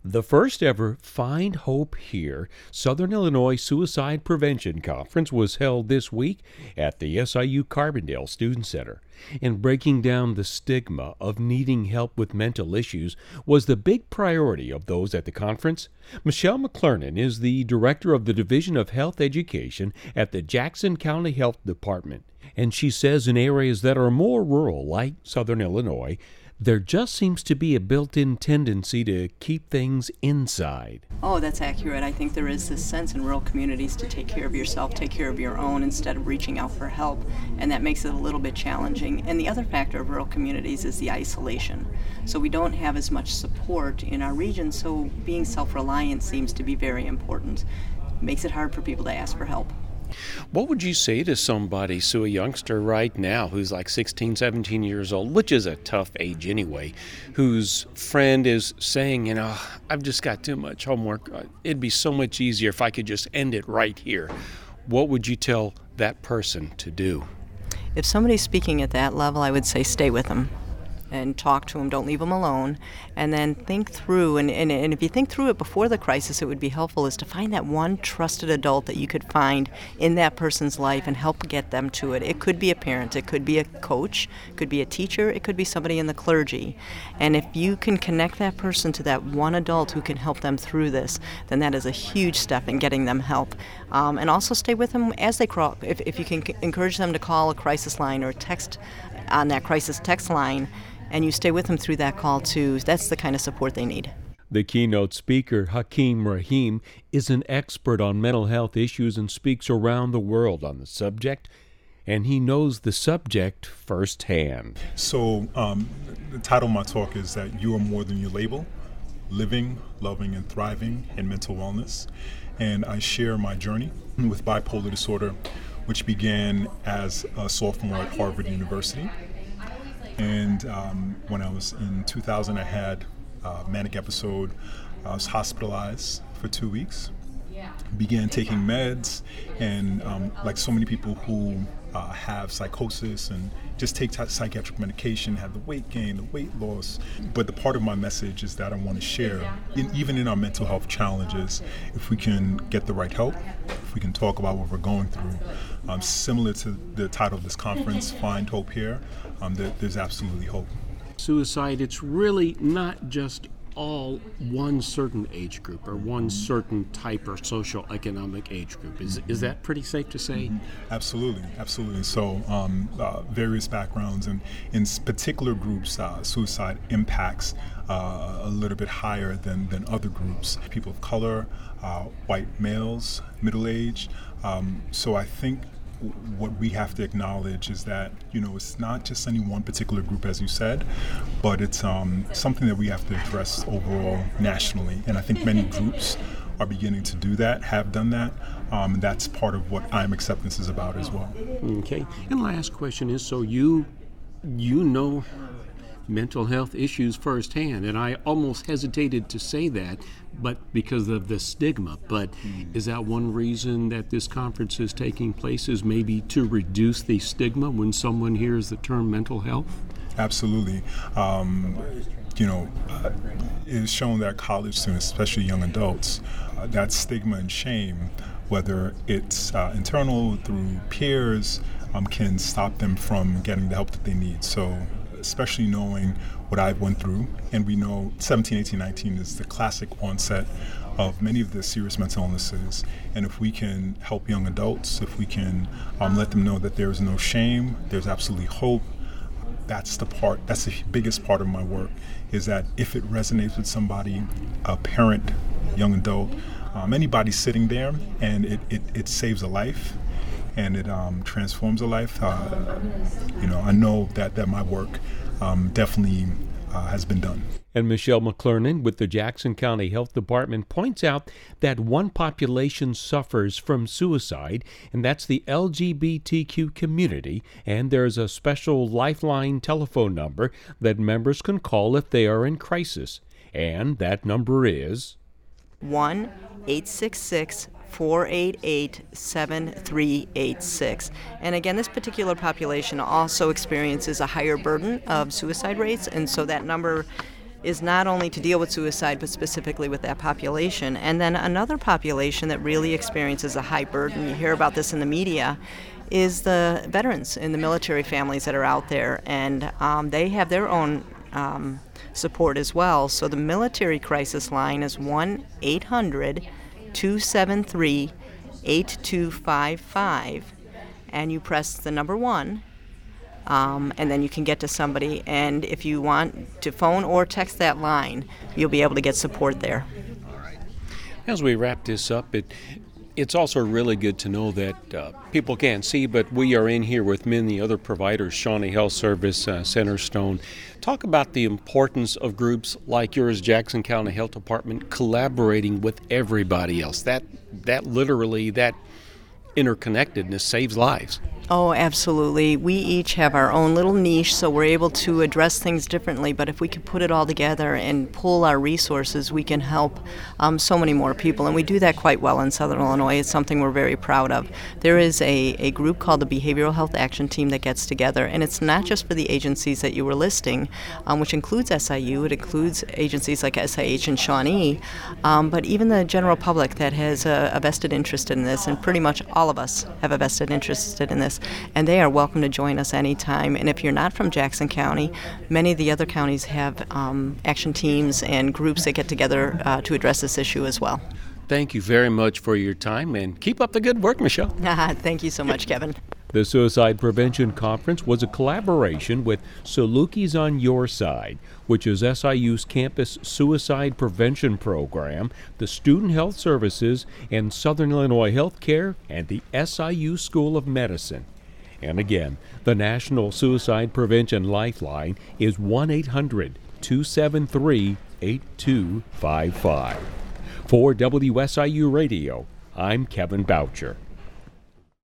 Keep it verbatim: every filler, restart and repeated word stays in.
The first ever Find Hope Here Southern Illinois Suicide Prevention Conference was held this week at the S I U Carbondale Student Center. And breaking down the stigma of needing help with mental issues was the big priority of those at the conference. Michelle McClernand is the director of the Division of Health Education at the Jackson County Health Department. And she says in areas that are more rural, like Southern Illinois, there just seems to be a built-in tendency to keep things inside. Oh, that's accurate. I think there is this sense in rural communities to take care of yourself, take care of your own, instead of reaching out for help, and that makes it a little bit challenging. And the other factor of rural communities is the isolation. So we don't have as much support in our region, so being self-reliant seems to be very important. It makes it hard for people to ask for help. What would you say to somebody, so a youngster right now who's like sixteen, seventeen years old, which is a tough age anyway, whose friend is saying, you know, I've just got too much homework. It'd be so much easier if I could just end it right here. What would you tell that person to do? If somebody's speaking at that level, I would say stay with them and talk to them. Don't leave them alone. And then think through, and, and, and if you think through it before the crisis, it would be helpful is to find that one trusted adult that you could find in that person's life and help get them to it. It could be a parent, it could be a coach, it could be a teacher, it could be somebody in the clergy. And if you can connect that person to that one adult who can help them through this, then that is a huge step in getting them help. Um, and also stay with them as they crawl. If, if you can c- encourage them to call a crisis line or text on that crisis text line, and you stay with them through that call too, that's the kind of support they need. The keynote speaker, Hakeem Rahim, is an expert on mental health issues and speaks around the world on the subject, and he knows the subject firsthand. So um, the title of my talk is that you are more than your label, living, loving, and thriving in mental wellness. And I share my journey with bipolar disorder, which began as a sophomore at Harvard University. And um, when I was in two thousand, I had a manic episode. I was hospitalized for two weeks, began taking meds, and um, like so many people who uh, have psychosis and just take t- psychiatric medication, have the weight gain, the weight loss. But the part of my message is that I want to share, in, even in our mental health challenges, if we can get the right help, if we can talk about what we're going through, um, similar to the title of this conference, Find Hope Here, um, there, there's absolutely hope. Suicide, it's really not just all one certain age group or one certain type or social economic age group. Is is that pretty safe to say? Mm-hmm. Absolutely, absolutely. So um, uh, various backgrounds, and in particular groups, uh, suicide impacts uh, a little bit higher than, than other groups. People of color, uh, white males, middle age. Um, so I think what we have to acknowledge is that, you know, it's not just any one particular group, as you said, but it's um, something that we have to address overall nationally. And I think many groups are beginning to do that, have done that. Um, and that's part of what I Am Acceptance is about as well. Okay. And last question is, so you you know mental health issues firsthand, and I almost hesitated to say that, but because of the stigma. But mm. is that one reason that this conference is taking place, is maybe to reduce the stigma when someone hears the term mental health? Absolutely. Um, you know, uh, it is shown that college students, especially young adults, uh, that stigma and shame, whether it's uh, internal through peers, um, can stop them from getting the help that they need. So especially knowing what I went through, and we know seventeen, eighteen, nineteen is the classic onset of many of the serious mental illnesses. And if we can help young adults, if we can um, let them know that there is no shame, there's absolutely hope, that's the part, that's the biggest part of my work, is that if it resonates with somebody, a parent, young adult, um, anybody sitting there, and it, it, it saves a life, and it um, transforms a life. Uh, you know, I know that, that my work um, definitely uh, has been done. And Michelle McClernand with the Jackson County Health Department points out that one population suffers from suicide, and that's the L G B T Q community, and there's a special lifeline telephone number that members can call if they are in crisis. And that number is one eight six six four eight eight seven three eight six. And again, this particular population also experiences a higher burden of suicide rates, and so that number is not only to deal with suicide, but specifically with that population. And then another population that really experiences a high burden, you hear about this in the media, is the veterans in the military families that are out there. And um, they have their own um, support as well. So the military crisis line is one eight hundred two seven three eight two five five. And you press the number one. Um, and then you can get to somebody, and if you want to phone or text that line, you'll be able to get support there. All right. As we wrap this up, it it's also really good to know that uh, people can't see, but we are in here with many other providers, Shawnee Health Service, uh, Centerstone. Talk about the importance of groups like yours, Jackson County Health Department, collaborating with everybody else. That that literally, that interconnectedness saves lives. Oh, absolutely. We each have our own little niche, so we're able to address things differently. But if we can put it all together and pool our resources, we can help um, so many more people. And we do that quite well in Southern Illinois. It's something we're very proud of. There is a, a group called the Behavioral Health Action Team that gets together. And it's not just for the agencies that you were listing, um, which includes S I U. It includes agencies like S I H and Shawnee, um, but even the general public that has a, a vested interest in this. And pretty much all of us have a vested interest in this. And they are welcome to join us anytime. And if you're not from Jackson County, many of the other counties have um, action teams and groups that get together uh, to address this issue as well. Thank you very much for your time, and keep up the good work, Michelle. Thank you so much, Kevin. The Suicide Prevention Conference was a collaboration with Salukis on Your Side, which is S I U's campus suicide prevention program, the Student Health Services, and Southern Illinois Healthcare, and the S I U School of Medicine. And again, the National Suicide Prevention Lifeline is one eight hundred two seven three eight two five five. For W S I U Radio, I'm Kevin Boucher.